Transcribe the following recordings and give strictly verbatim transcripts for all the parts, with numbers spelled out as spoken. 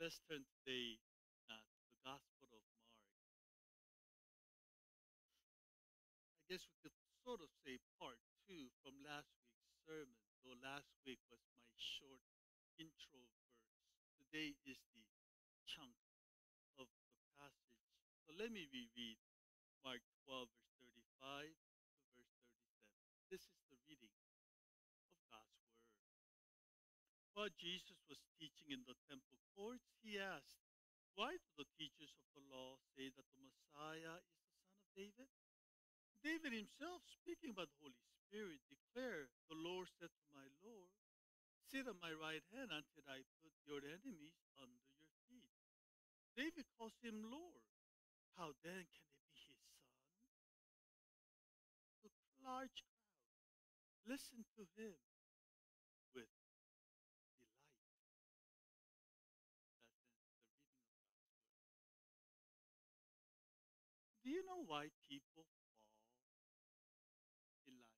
Let's turn today uh, to the Gospel of Mark. I guess we could sort of say part two from last week's sermon, though last week was my short intro verse. Today is the chunk of the passage. So let me reread Mark twelve, verse thirty-five to verse thirty-seven. This is the reading of God's Word. While Jesus was teaching in the temple courts, he asked, "Why do the teachers of the law say that the Messiah is the son of David? David himself, speaking about the Holy Spirit, declared, 'The Lord said to my Lord, sit on my right hand until I put your enemies under your feet.' David calls him Lord. How then can he be his son?" The large crowd listened to him with delight. That's the reading of God's Word. Do you know why people fall in life?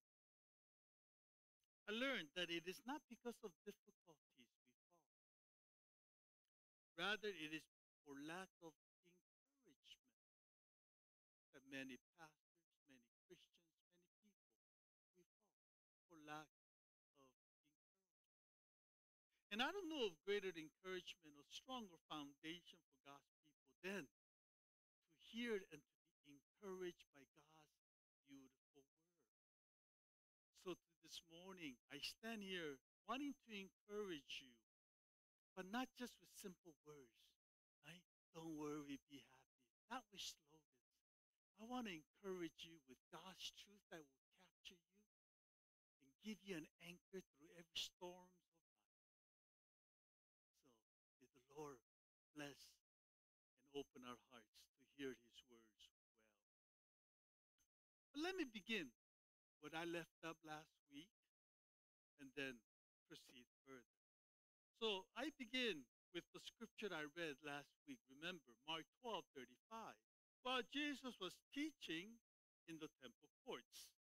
I learned that it is not because of difficulties we fall. Rather, it is for lack of encouragement that many pastors, many Christians, many people, we fall for lack of encouragement. And I don't know of greater encouragement or stronger foundation for God's people than to hear and to be encouraged by God's beautiful word. So this morning, I stand here wanting to encourage you, but not just with simple words, right? Don't worry, be happy. Not with slogans. I want to encourage you with God's truth that will capture you and give you an anchor through every storms of life. So may the Lord bless and open our hearts to hear his words well. But let me begin what I left up last week and then proceed further. So I begin with the scripture I read last week. Remember, Mark twelve thirty-five. While Jesus was teaching in the temple courts.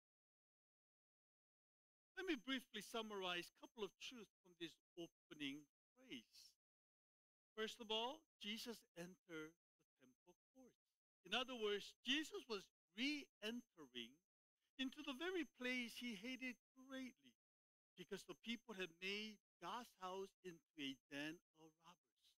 Let me briefly summarize a couple of truths from this opening phrase. First of all, Jesus entered the temple courts. In other words, Jesus was re-entering into the very place he hated greatly because the people had made God's house into a den of robbers.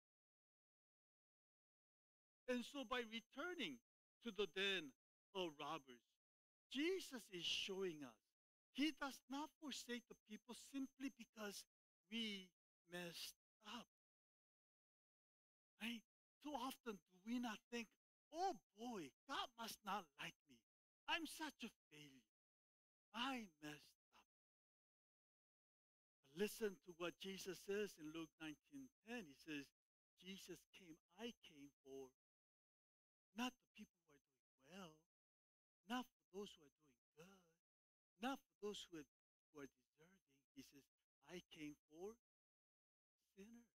And so by returning to the den of robbers, Jesus is showing us he does not forsake the people simply because we messed up. Right? Too often do we not think, oh boy, God must not like me. I'm such a failure. I messed up. But listen to what Jesus says in Luke nineteen ten. He says, Jesus came, I came for not the people who are doing well, not for those who are doing good, not for those who are, who are deserving. He says, I came for sinners.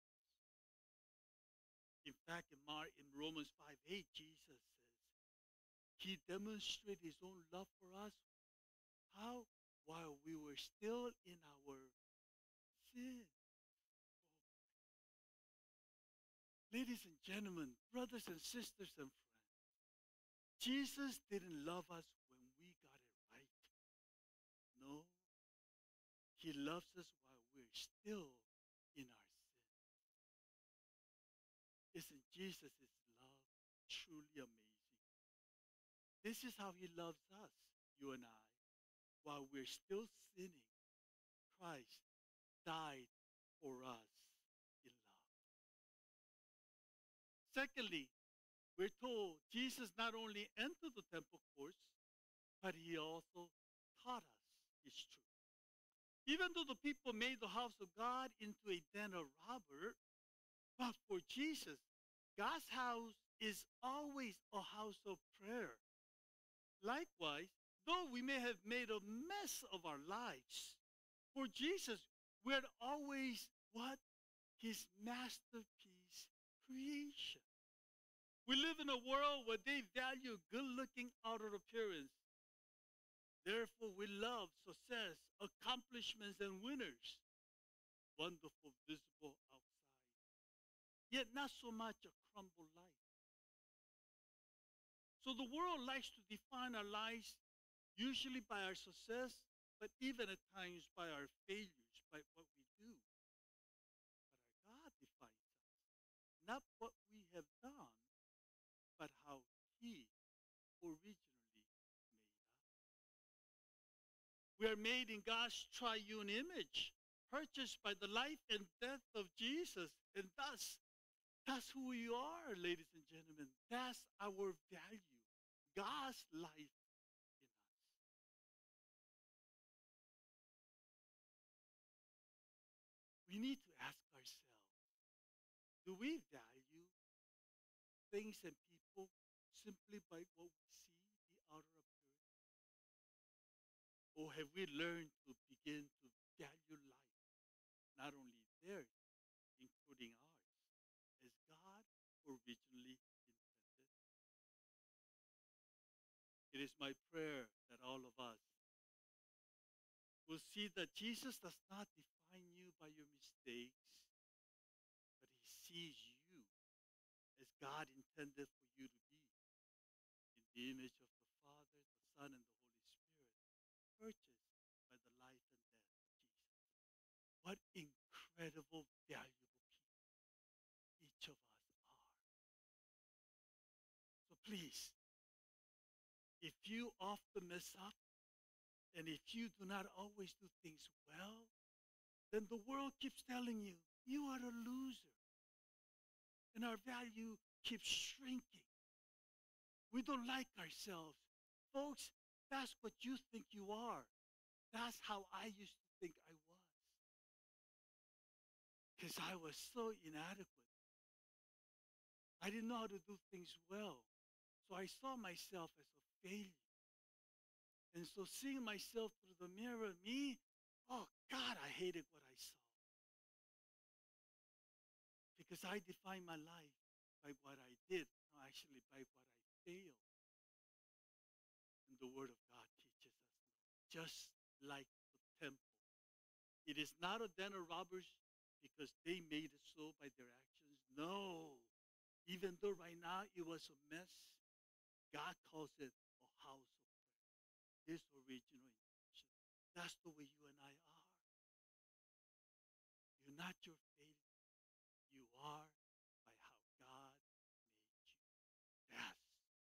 In fact, in, Mar- in Romans five eight, Jesus says, he demonstrated his own love for us. How? While we were still in our sin. Oh. Ladies and gentlemen, brothers and sisters and friends, Jesus didn't love us when we got it right. No, he loves us while we're still in our sin. Isn't Jesus' love truly amazing? This is how he loves us, you and I. While we're still sinning, Christ died for us in love. Secondly, we're told Jesus not only entered the temple courts, but he also taught us his truth. Even though the people made the house of God into a den of robbers, but for Jesus, God's house is always a house of prayer. Likewise, though we may have made a mess of our lives, for Jesus, we're always what? His masterpiece creation. We live in a world where they value good-looking outer appearance. Therefore, we love success, accomplishments, and winners. Wonderful visible outside, yet not so much a crumbled life. So the world likes to define our lives usually by our success, but even at times by our failures, by what we do. But our God defines us, not what we have done, but how He originally made us. We are made in God's triune image, purchased by the life and death of Jesus, and thus, that's who we are, ladies and gentlemen. That's our value, God's life in us. We need to ask ourselves, do we value things and people simply by what we see, the outer appearance? Or have we learned to begin to value life, not only theirs, including ours, as God originally intended? It is my prayer that all of us will see that Jesus does not define you by your mistakes, but he sees you as God intended for you to be, in the image of the Father, the Son, and the Holy Spirit, purchased by the life and death of Jesus. What incredible, valuable people each of us are. So please, if you often mess up, and if you do not always do things well, then the world keeps telling you, you are a loser. And our value keeps shrinking. We don't like ourselves. Folks, that's what you think you are. That's how I used to think I was. Because I was so inadequate. I didn't know how to do things well. So I saw myself as a failure. And so seeing myself through the mirror, me, oh God, I hated what I saw. Because I defined my life by what I did, no, actually by what I failed. And the Word of God teaches us, just like the temple. It is not a den of robbers because they made it so by their actions. No. Even though right now it was a mess, God calls it a house of prayer. His original intention. That's the way you and I are. You're not your failure. You are by how God made you. That's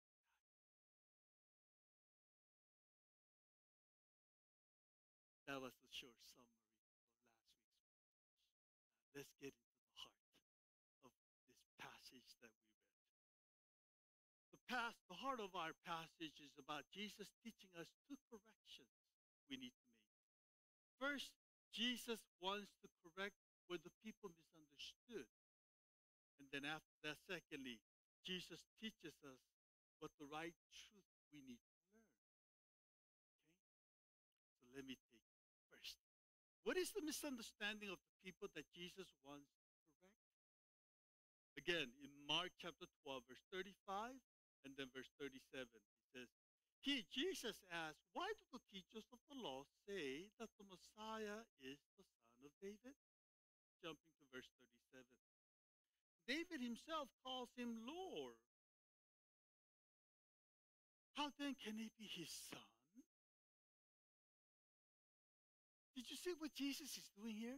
That was a short summary of last week's message. Now let's get into the heart of this passage that we read. The past, the heart of our passage is about Jesus teaching us two corrections we need to make. First, Jesus wants to correct where the people misunderstood. And then after that, secondly, Jesus teaches us what the right truth we need to learn. Okay? So let me take it first. What is the misunderstanding of the people that Jesus wants to correct? Again, in Mark chapter twelve, verse thirty-five, and then verse thirty-seven, he says, He, Jesus asked, why do the teachers of the law say that the Messiah is the son of David? Jumping to verse thirty-seven. David himself calls him Lord. How then can he be his son? Did you see what Jesus is doing here?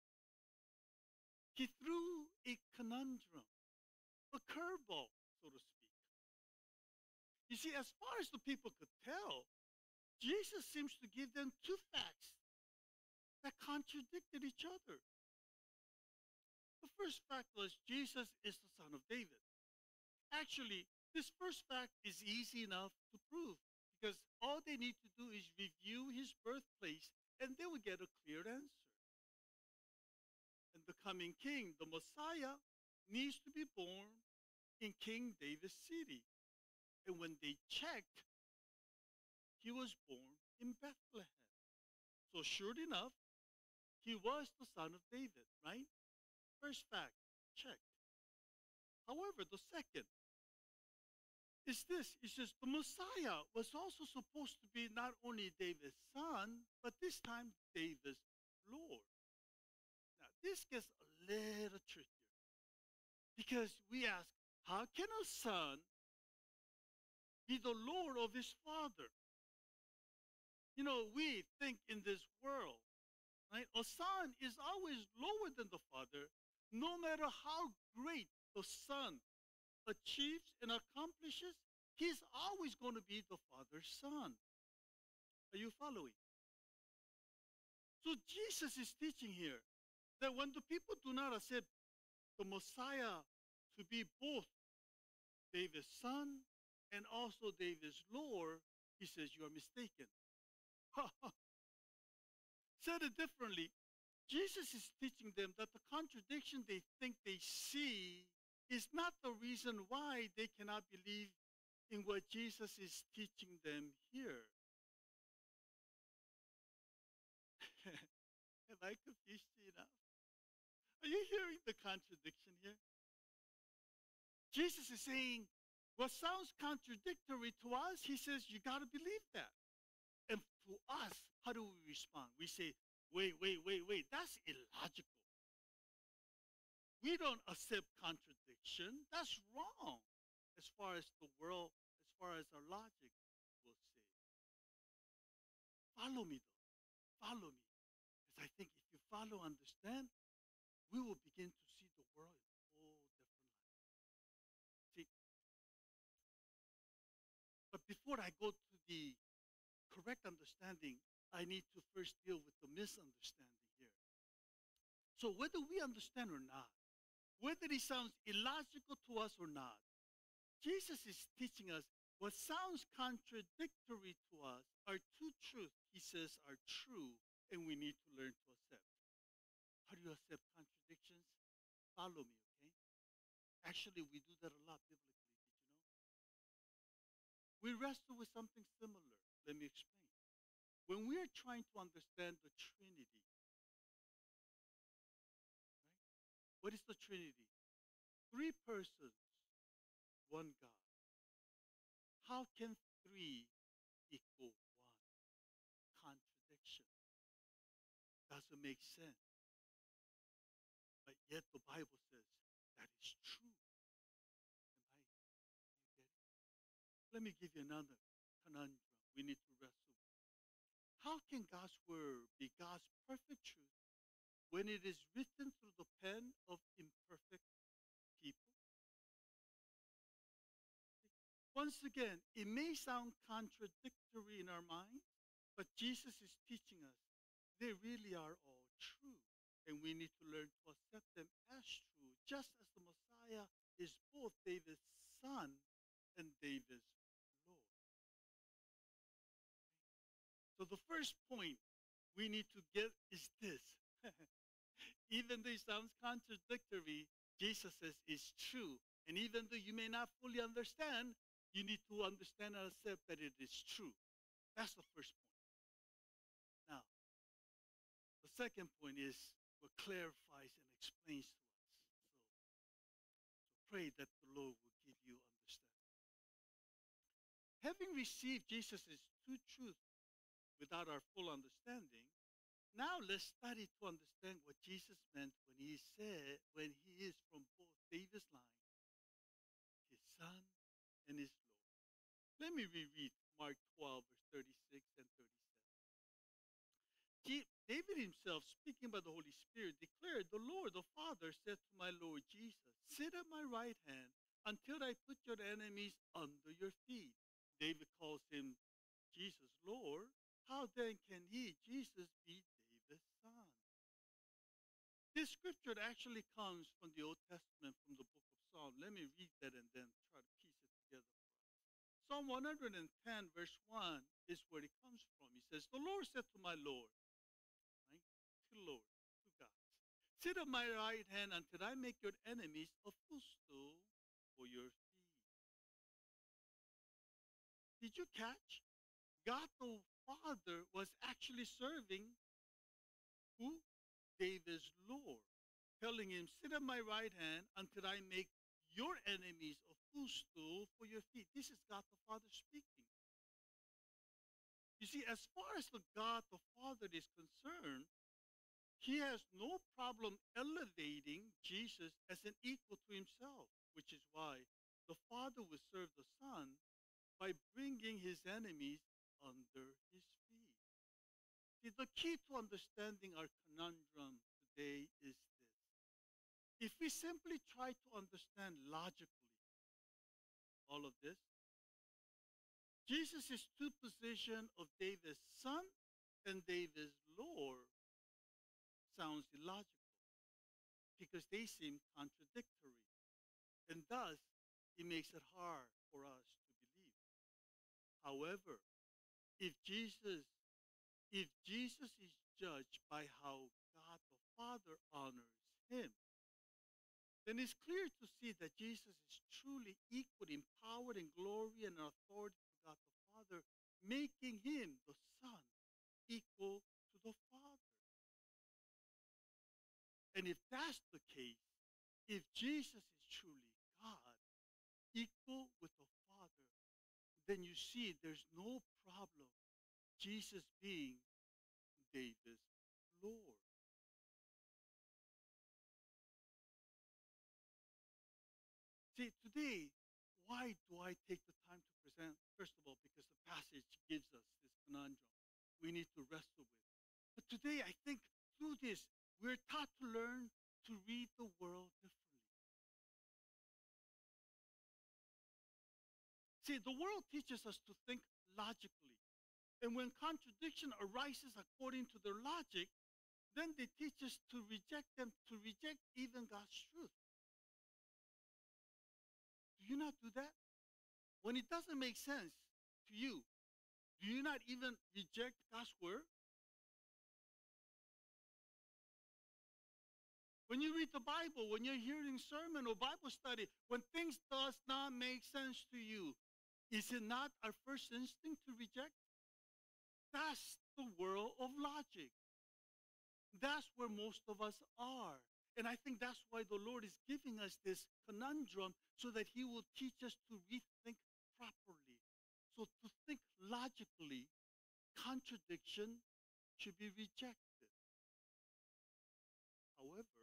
He threw a conundrum, a curveball, so to speak. You see, as far as the people could tell, Jesus seems to give them two facts that contradicted each other. The first fact was Jesus is the son of David. Actually, this first fact is easy enough to prove because all they need to do is review his birthplace and they will get a clear answer. And the coming king, the Messiah, needs to be born in King David's city. And when they checked, he was born in Bethlehem. So sure enough, he was the son of David, right? First fact, check. However, the second is this. It says the Messiah was also supposed to be not only David's son, but this time David's Lord. Now, this gets a little trickier Because we ask, how can a son be the Lord of his father? You know, we think in this world, right? A son is always lower than the father, no matter how great the son achieves and accomplishes, he's always going to be the father's son. Are you following? So Jesus is teaching here that when the people do not accept the Messiah to be both David's son and also David's Lord, he says, you are mistaken. Said it differently, Jesus is teaching them that the contradiction they think they see is not the reason why they cannot believe in what Jesus is teaching them here. Have I confused you enough? Are you hearing the contradiction here? Jesus is saying, what sounds contradictory to us, he says, you got to believe that. And to us, how do we respond? We say, wait, wait, wait, wait, that's illogical. We don't accept contradiction. That's wrong as far as the world, as far as our logic will say. Follow me, though. Follow me. Because I think if you follow, understand, we will begin to see the world in a whole different light. See, but before I go to the correct understanding, I need to first deal with the misunderstanding here. So whether we understand or not, whether it sounds illogical to us or not, Jesus is teaching us what sounds contradictory to us are two truths he says are true and we need to learn to accept. How do you accept contradictions? Follow me, okay? Actually, we do that a lot biblically, did you know? We wrestle with something similar. Let me explain. When we are trying to understand the Trinity, right? What is the Trinity? Three persons, one God. How can three equal one? Contradiction. Doesn't make sense. But yet the Bible says that is true. Am I, am I getting it? Let me give you another conundrum we need to wrestle with. How can God's word be God's perfect truth when it is written through the pen of imperfect people? Once again, it may sound contradictory in our minds, but Jesus is teaching us they really are all true. And we need to learn to accept them as true, just as the Messiah is both David's son and David's Lord. So the first point we need to get is this. Even though it sounds contradictory, Jesus says it's true. And even though you may not fully understand, you need to understand and accept that it is true. That's the first point. Now, the second point is what clarifies and explains to us. So, so pray that the Lord will give you understanding. Having received Jesus' two truths without our full understanding, now let's study to understand what Jesus meant when he said, when he is from both David's line, his son, and his Lord. Let me reread Mark twelve, verse thirty-six and thirty-seven. David himself, speaking by the Holy Spirit, declared, the Lord, the Father, said to my Lord Jesus, sit at my right hand until I put your enemies under your feet. David calls him Jesus Lord. How then can he, Jesus, be David's son? This scripture actually comes from the Old Testament, from the book of Psalms. Let me read that and then try to piece it together for us. Psalm one hundred ten, verse one is where it comes from. He says, the Lord said to my Lord, right? To the Lord, to God, sit at my right hand until I make your enemies a footstool for your feet. Did you catch? God the Father was actually serving who? David's Lord, telling him, sit at my right hand until I make your enemies a footstool for your feet. This is God the Father speaking. You see, as far as the God the Father is concerned, he has no problem elevating Jesus as an equal to himself. why the Father will serve the Son by bringing his enemies under his feet. See, the key to understanding our conundrum today is this. If we simply try to understand logically all of this, Jesus' two positions of David's son and David's Lord sounds illogical because they seem contradictory. And thus, it makes it hard for us to believe. However, if Jesus, if Jesus is judged by how God the Father honors him, then it's clear to see that Jesus is truly equal in power and glory and authority to God the Father, making him, the Son, equal to the Father. And if that's the case, if Jesus is truly God, equal with the Father, then you see there's no problem Jesus being David's Lord. See, today, why do I take the time to present? First of all, because the passage gives us this conundrum we need to wrestle with. But today, I think through this, we're taught to learn to read the world differently. See, the world teaches us to think logically. And when contradiction arises according to their logic, then they teach us to reject them, to reject even God's truth. Do you not do that? When it doesn't make sense to you, do you not even reject God's word? When you read the Bible, when you're hearing sermon or Bible study, when things does not make sense to you, is it not our first instinct to reject? That's the world of logic. That's where most of us are. And I think that's why the Lord is giving us this conundrum so that he will teach us to rethink properly. So to think logically, contradiction should be rejected. However,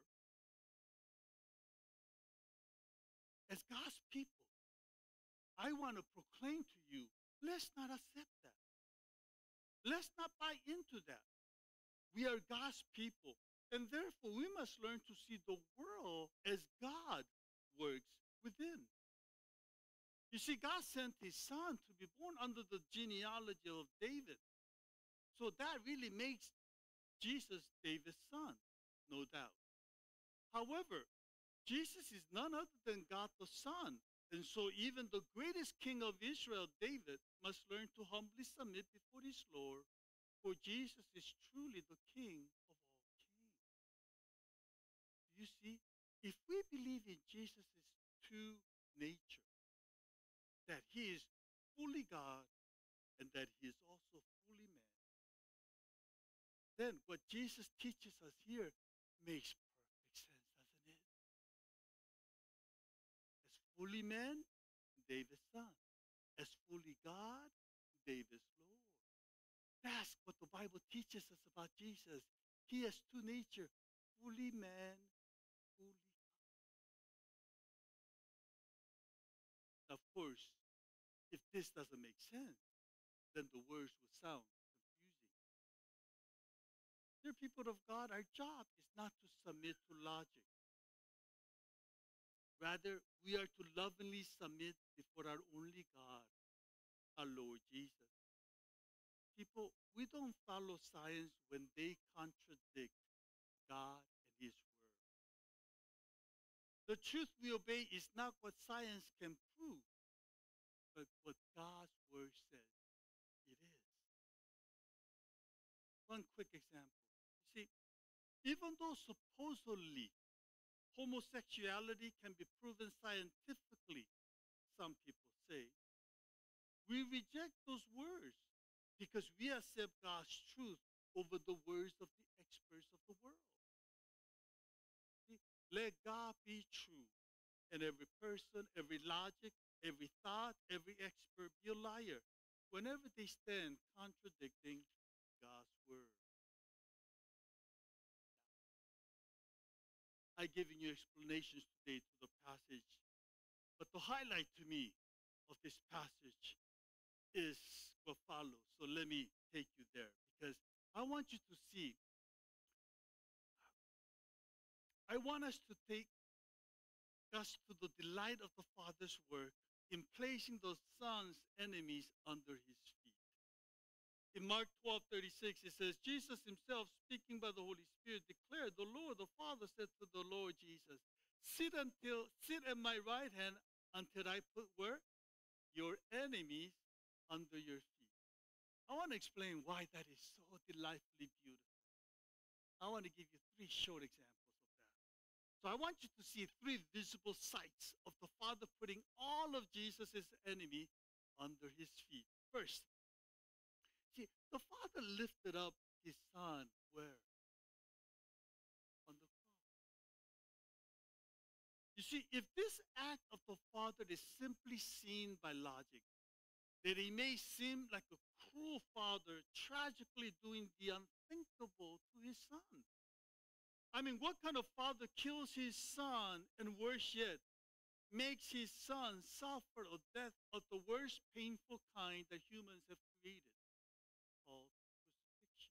as God's people, I want to proclaim to you, let's not accept that. Let's not buy into that. We are God's people, and therefore we must learn to see the world as God works within. You see, God sent his son to be born under the genealogy of David. So that really makes Jesus David's son, no doubt. However, Jesus is none other than God the Son. And so even the greatest king of Israel, David, must learn to humbly submit before his Lord, for Jesus is truly the King of all kings. You see, if we believe in Jesus' true nature, that he is fully God and that he is also fully man, then what Jesus teaches us here makes perfect sense, doesn't it? As fully man, David's son. As fully God, David's Lord. That's what the Bible teaches us about Jesus. He has two natures, fully man, fully God. Of course, if this doesn't make sense, then the words would sound confusing. Dear people of God, our job is not to submit to logic. Rather, we are to lovingly submit before our only God, our Lord Jesus. People, we don't follow science when they contradict God and his word. The truth we obey is not what science can prove, but what God's word says it is. One quick example. You see, even though supposedly homosexuality can be proven scientifically, some people say, we reject those words because we accept God's truth over the words of the experts of the world. See, let God be true, and every person, every logic, every thought, every expert be a liar whenever they stand contradicting God's word. I've given you explanations today to the passage, but highlight to me of this passage is what follows. So let me take you there because I want you to see, I want us to take us to the delight of the Father's work in placing the Son's enemies under his feet. In Mark twelve thirty-six, it says, Jesus himself, speaking by the Holy Spirit, declared, the Lord, the Father said to the Lord Jesus, sit until sit at my right hand until I put where? Your enemies under your feet. I want to explain why that is so delightfully beautiful. I want to give you three short examples of that. So I want you to see three visible sights of the Father putting all of Jesus' enemy under his feet. First, see, the Father lifted up his Son where? On the cross. You see, if this act of the Father is simply seen by logic, that he may seem like a cruel father tragically doing the unthinkable to his son. I mean, what kind of father kills his son and worse yet, makes his son suffer a death of the worst painful kind that humans have created, called crucifixion?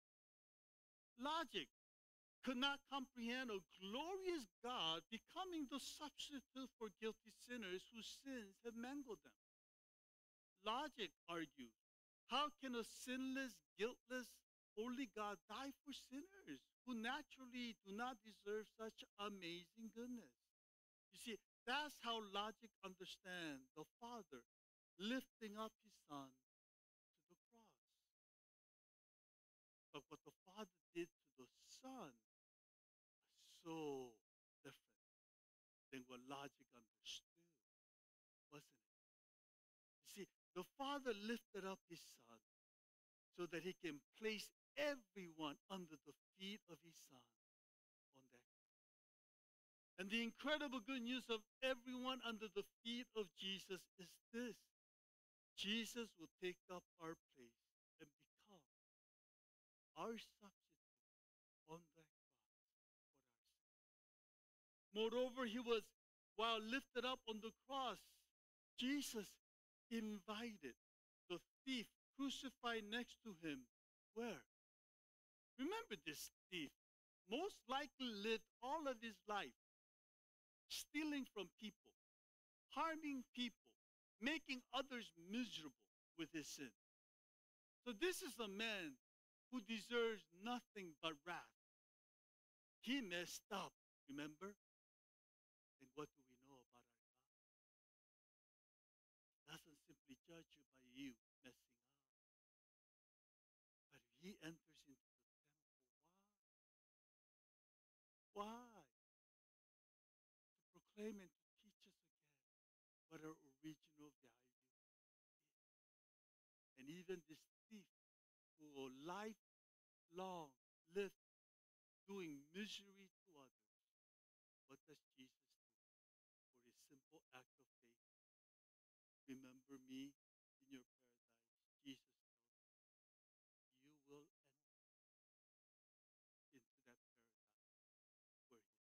Logic could not comprehend a glorious God becoming the substitute for guilty sinners whose sins have mangled them. Logic argues, how can a sinless, guiltless, holy God die for sinners who naturally do not deserve such amazing goodness? You see, that's how logic understands the Father lifting up his Son to the cross. But what the Father did to the Son was so different than what logic understood, wasn't it? You see, the Father lifted up his Son so that he can place everyone under the feet of his Son on that cross. And the incredible good news of everyone under the feet of Jesus is this: Jesus will take up our place and become our substitute on that cross for our sins. Moreover, he was, while lifted up on the cross, Jesus invited the thief crucified next to him. Where? Remember, this thief most likely lived all of his life stealing from people, harming people, making others miserable with his sin. So this is a man who deserves nothing but wrath. He messed up, remember? And what do we know about our God? Doesn't simply judge you by you messing up. But if he enters into the temple, why? Why? To proclaim and to teach us again what our original value is. And even this thief who will lifelong live doing misery to others, what does Jesus do for his simple act of faith? Remember me in your paradise. Jesus tells him, you will enter into that paradise where he lives.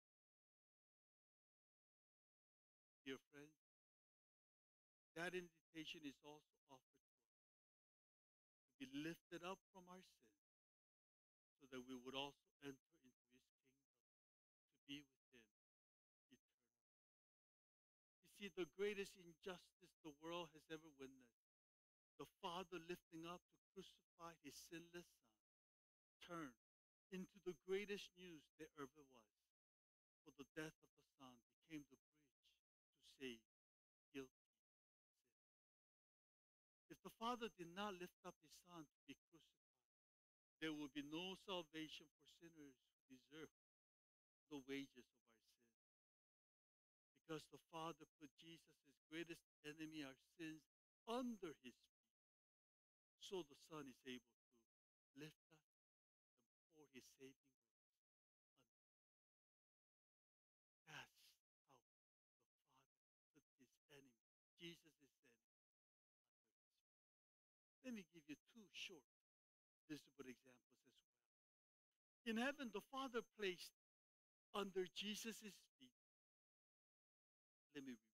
Dear friends, that invitation is also offered to us to be lifted up from our sins so that we would also enter into his kingdom to be with him eternally. You see, the greatest injustice the world has ever witnessed, the Father lifting up to crucify his sinless Son, turned into the greatest news there ever was. For the death of the Son became the bridge to save guilty sinners. If the Father did not lift up his Son to be crucified, there would be no salvation for sinners who deserve the wages of our sin. Because the Father put Jesus, his greatest enemy, our sins, under his feet, so the Son is able to lift us and pour his saving grace under us. That's how the Father put his enemy, Jesus' enemy, under his feet. Let me give you two short visible examples as well. In heaven, the Father placed under Jesus' feet, let me repeat this.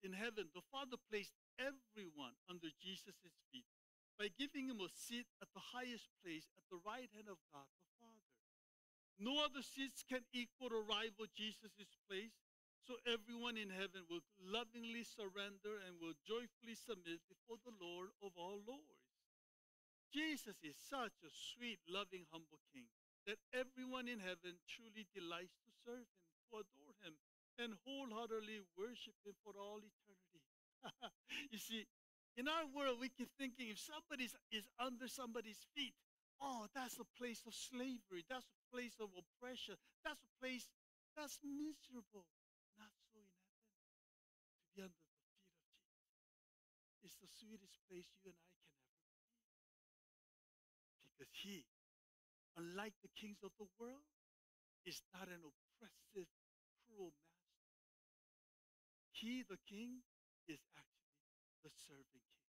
in heaven, the Father placed everyone under Jesus' feet by giving him a seat at the highest place at the right hand of God the Father. No other seats can equal or rival Jesus' place, so everyone in heaven will lovingly surrender and will joyfully submit before the Lord of all lords. Jesus is such a sweet, loving, humble King that everyone in heaven truly delights to serve him, to adore him, and wholeheartedly worship him for all eternity. You see, in our world, we keep thinking if somebody is under somebody's feet, oh, that's a place of slavery. That's a place of oppression. That's a place that's miserable. Not so in heaven. To be under the feet of Jesus is the sweetest place you and I can ever be. Because he, unlike the kings of the world, is not an oppressive, cruel master. He, the king, is actually the servant king.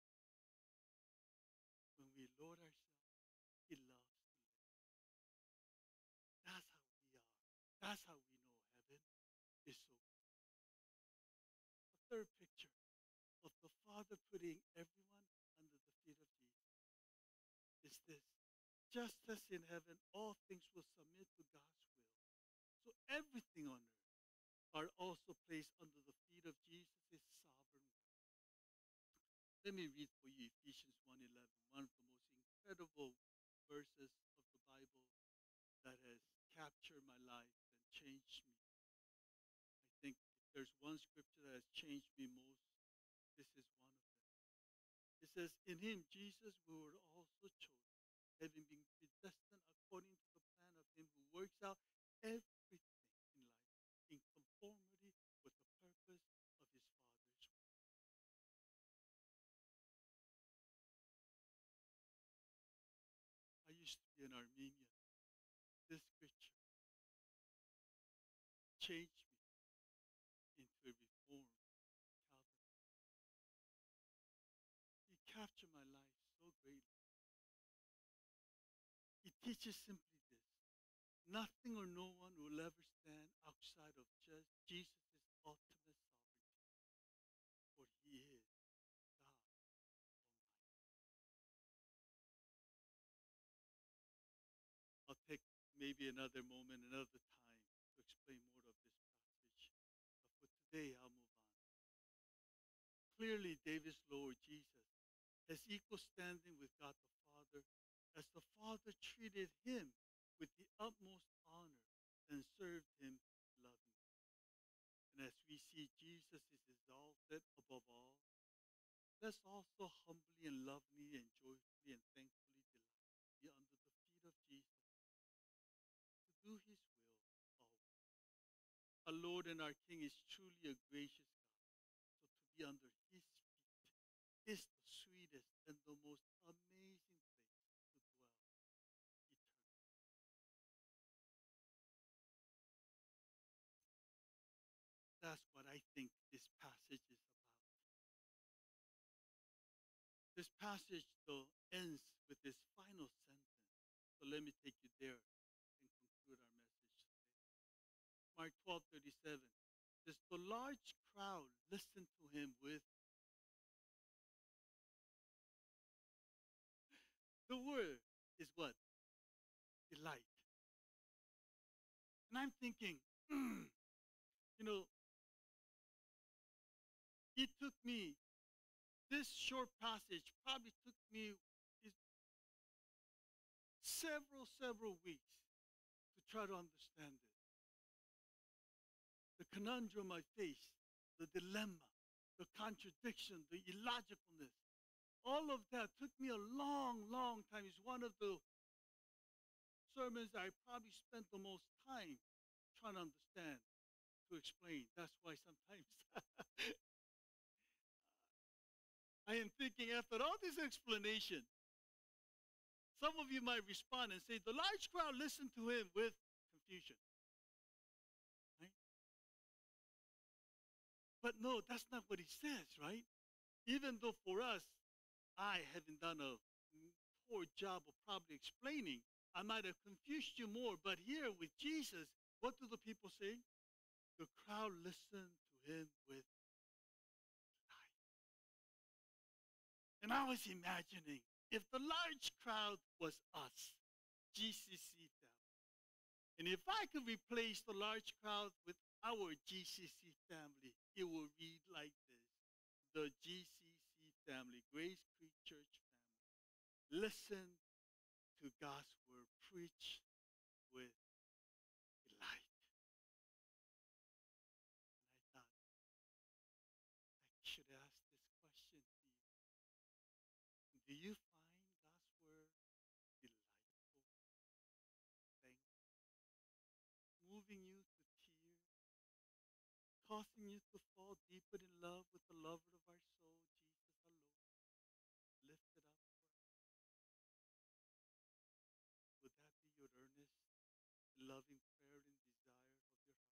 When we lower ourselves, he loves to lift. That's how we are. That's how we know heaven is so good. The third picture of the Father putting everyone under the feet of Jesus is this. Just as in heaven, all things will submit to God's will. So everything on earth are also placed under the feet of Jesus' sovereign will. Let me read for you Ephesians one eleven, one of the most incredible verses of the Bible that has captured my life and changed me. I think if there's one scripture that has changed me most, this is one of them. It says, in him, Jesus, we were also chosen, having been predestined according to the plan of him who works out everything in life in conformity with the purpose of his Father's will. I used to be an Armenian. This scripture changed me into a reformed Calvinist. It captured my life so greatly. It teaches simply this. Nothing or no one will ever stand outside of just Jesus' ultimate sovereignty, for he is God Almighty. I'll take maybe another moment, another time to explain more of this passage. But for today, I'll move on. Clearly, David's Lord Jesus has equal standing with God the Father, as the Father treated him with the utmost honor and served him lovingly. And as we see Jesus is exalted above all, let's also humbly and lovingly and joyfully and thankfully delight to be under the feet of Jesus, to do his will always. Our Lord and our King is truly a gracious God. So to be under his feet is the sweetest and the most amazing place to dwell eternally. That's what I think this passage is about. This passage, though, ends with this final sentence. So let me take you there and conclude our message today. Mark twelve thirty-seven says, the large crowd listened to him with, the word is what? Delight. And I'm thinking, mm, you know, it took me, this short passage probably took me several, several weeks to try to understand it. The conundrum I faced, the dilemma, the contradiction, the illogicalness, all of that took me a long, long time. It's one of the sermons I probably spent the most time trying to understand, to explain. That's why sometimes I am thinking after all this explanation, some of you might respond and say, the large crowd listened to him with confusion. Right? But no, that's not what he says, right? Even though for us, I haven't done a poor job of probably explaining, I might have confused you more. But here with Jesus, what do the people say? The crowd listened to him with I was imagining if the large crowd was us, G C C family, and if I could replace the large crowd with our G C C family, it will read like this: the G C C family, Grace Creek Church family. Listen to God's word preached with delight. And I thought I should ask this question to you. Do you find God's word delightful, thankful, moving you to tears, causing you to fall deeper in love with the lover of our soul, Jesus our Lord, lifted up for us? Would that be your earnest, loving prayer and desire of your heart?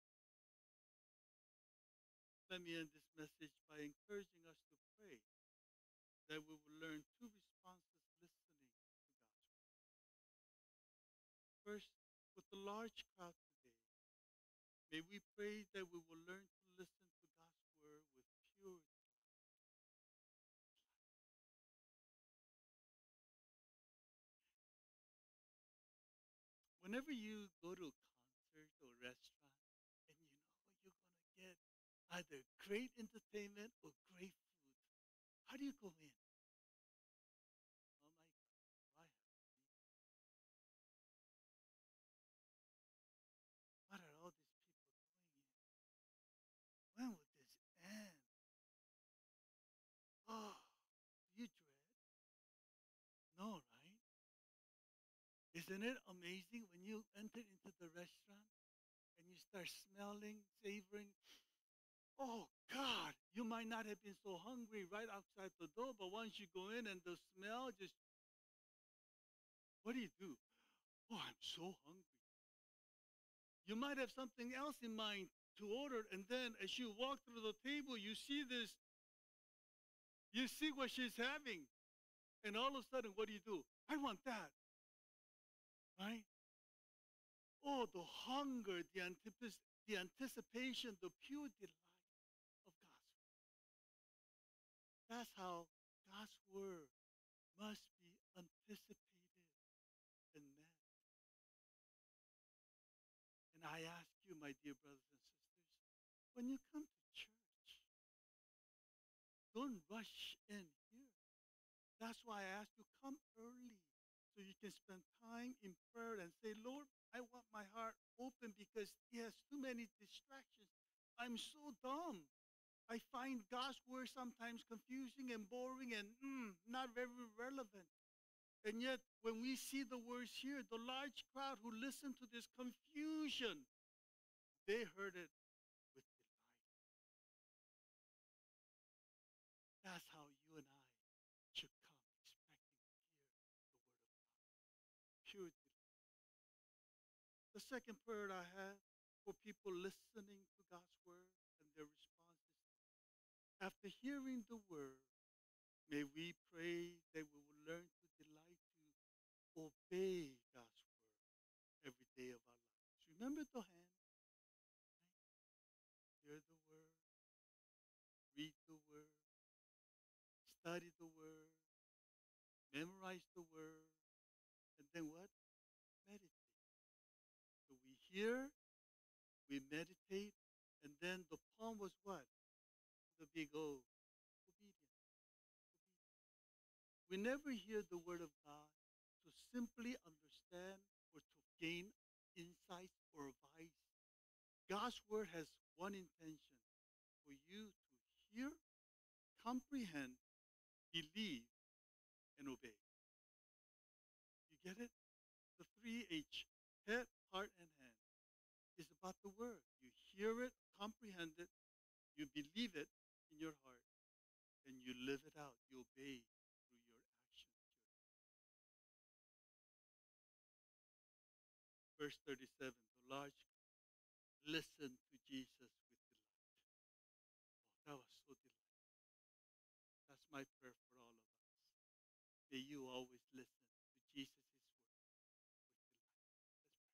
Let me end this message by encouraging us to pray that we will learn two responses listening to God's word. First, with the large crowd today, may we pray that we will learn to listen to God's word with pure delight. Whenever you go to a concert or restaurant and you know you're going to get either great entertainment or great food, how do you go in? Oh my God, do I have to be here? What are all these people doing here? When will this end? Oh, do you dread? No, right? Isn't it amazing when you enter into the restaurant and you start smelling, savoring? Oh God, you might not have been so hungry right outside the door, but once you go in and the smell just, what do you do? Oh, I'm so hungry. You might have something else in mind to order, and then as you walk through the table, you see this, you see what she's having, and all of a sudden, what do you do? I want that, right? Oh, the hunger, the, antipis- the anticipation, the pure delight of God's word. That's how God's word must be anticipated and met. And I ask you, my dear brothers and sisters, when you come to church, don't rush in here. That's why I ask you, come early so you can spend time in prayer and say, Lord, I want my heart open because he has too many distractions. I'm so dumb. I find God's word sometimes confusing and boring and mm, not very relevant. And yet, when we see the words here, the large crowd who listened to this confusion, they heard it with delight. That's how you and I should come, expecting to hear the word of God. Pure delight. The second prayer I have for people listening to God's word and their responses, after hearing the word, may we pray that we will learn to delight to obey God's word every day of our lives. Remember the hand, right? Hear the word, read the word, study the word, memorize the word, and then what? Meditate. So we hear, we meditate, and then the palm was what? The big O, obedience. We never hear the word of God to simply understand or to gain insights or advice. God's word has one intention: for you to hear, comprehend, believe, and obey. You get it? The three H, head, heart, and hand, is about the word. You hear it, comprehend it, you believe it in your heart, and you live it out. You obey through your actions. Verse thirty-seven, the large listen to Jesus with delight. Oh, that was so delightful. That's my prayer for all of us. May you always listen to Jesus' word with delight. Let's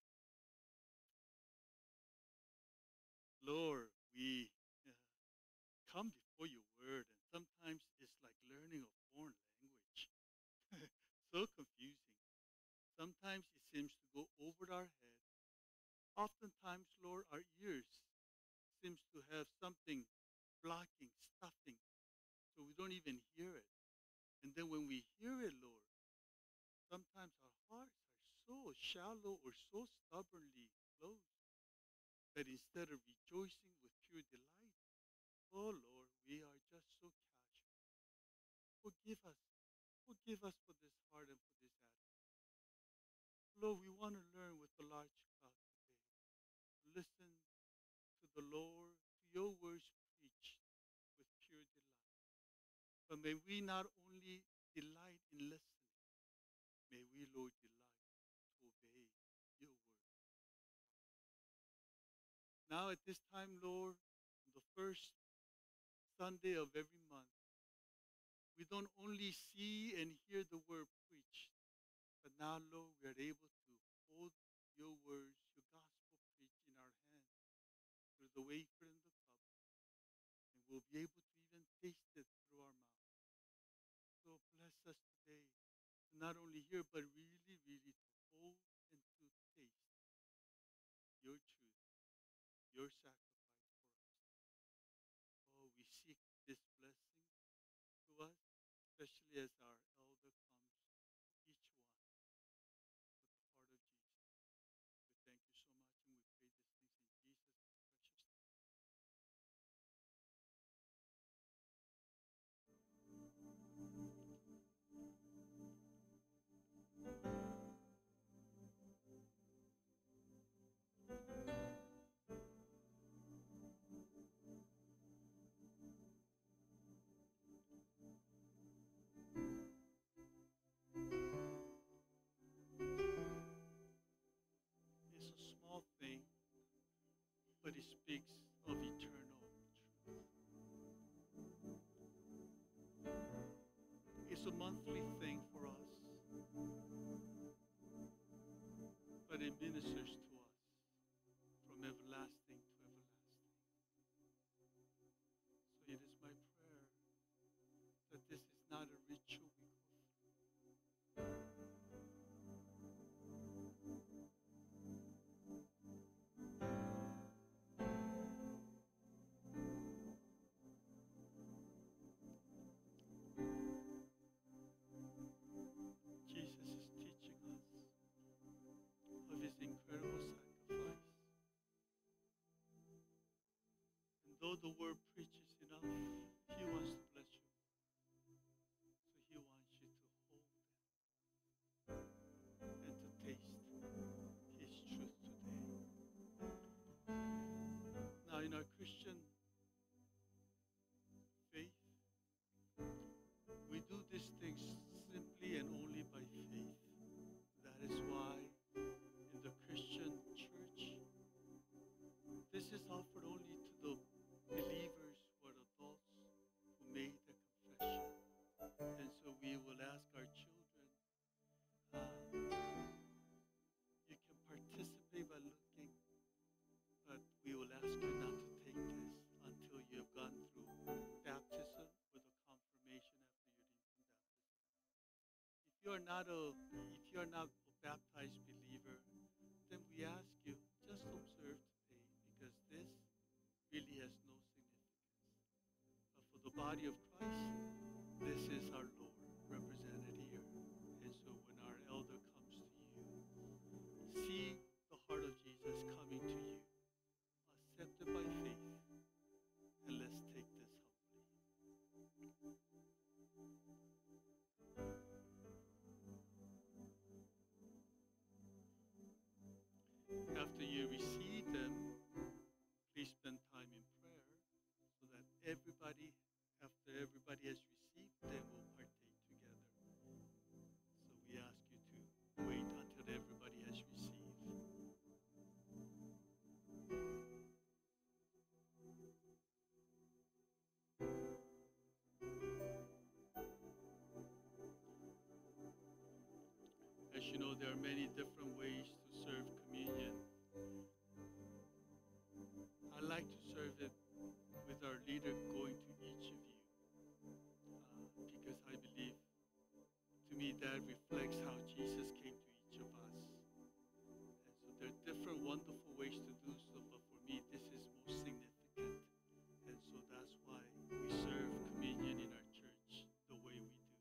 pray. Lord, we uh, come before your word, and sometimes it's like learning a foreign language. So confusing. Sometimes it seems to go over our head. Oftentimes, Lord, our ears seems to have something blocking, stuffing, so we don't even hear it. And then when we hear it, Lord, sometimes our hearts are so shallow or so stubbornly closed that instead of rejoicing with pure delight, oh Lord, we are just so casual. Forgive us. Forgive us for this heart and for this attitude. Lord, we want to learn with the large crowd today. Listen to the Lord, to your words preached with pure delight. But may we not only delight in listening, may we, Lord, delight to obey your word. Now at this time, Lord, on the first Sunday of every month, we don't only see and hear the word preached, but now, Lord, we are able to hold your words, your gospel preached in our hands through the wafer and the cup, and we'll be able to even taste it through our mouth. So bless us today to not only hear, but really, really to hold and to taste your truth, your sacrifice for us. Oh, we seek this blessing to us, especially as our elder comes to each one with the heart of Jesus. We thank you so much, and we pray these things in Jesus' precious name. It's a small thing, but it speaks of eternal truth. It's a monthly thing for us, but it ministers to us from everlasting to everlasting. So it is my prayer that this is not a ritual we go through. Jesus is teaching us of his incredible sacrifice. And though the word preaches enough, he wants to bless you. So he wants you to hold them and to taste his truth today. Now, in our Christian faith, we do these things simply and only by faith. That is why in the Christian church, this is offered only to the believers who are adults who made the confession. And so we will ask our children, uh, you can participate by looking, but we will ask you not to take this until you have gone through baptism or the confirmation after your infant baptism. If you are not a if you are not a baptized believer, then we ask you just observe today because this really has no significance. But for the body of Christ, this is our Lord represented here. And so when our elder comes to you, see the heart of Jesus coming to you, accepted by faith, and let's take this humbly. After you receive them, please spend time in prayer so that everybody, after everybody has received them, will partake together. So we ask you to wait until everybody has received. As you know, there are many different ways to serve communion. I like to serve it with our leader going to each of you uh, because I believe me, that reflects how Jesus came to each of us. And so there are different wonderful ways to do so, but for me, this is most significant. And so that's why we serve communion in our church the way we do.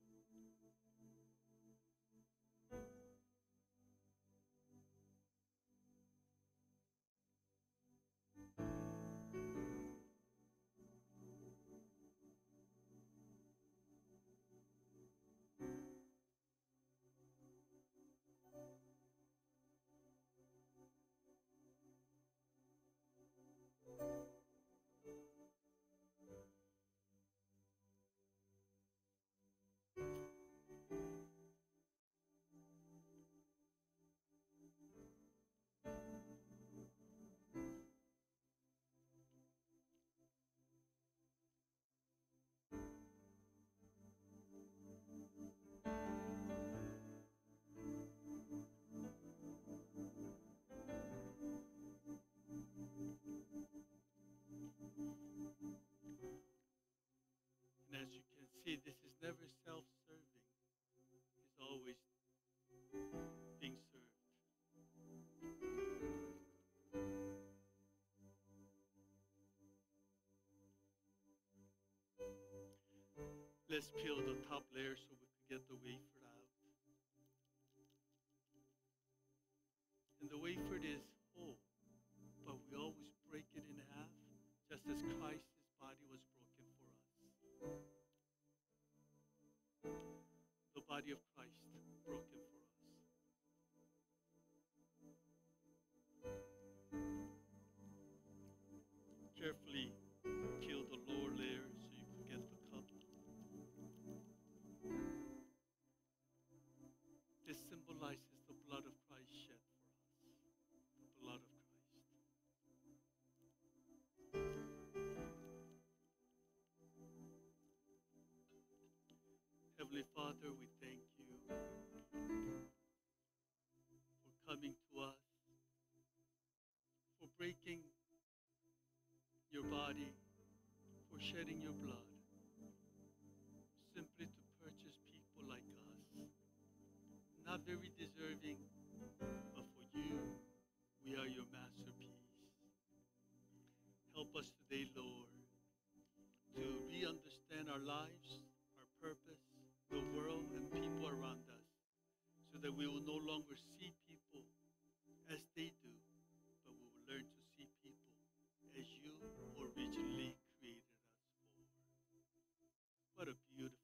And as you can see, this is never self-serving. It's always being served. Let's peel the top layer so we can get the wafer out. And the wafer is whole, but we always break it in half, just as Christ's body was broken for us. The body of Christ broken for us. Carefully peel the lower layer so you can get the cup. This symbolizes the blood of Christ shed for us. The blood of Christ. Heavenly Father, we thank you for coming to us, for breaking your body, for shedding your blood, simply to purchase people like us. Not very deserving, but for you, we are your masterpiece. Help us today, Lord, to re-understand our lives, our purpose, the world, and people around us, so that we will no longer see people as they do, but we will learn to see people as you originally created us for. What a beautiful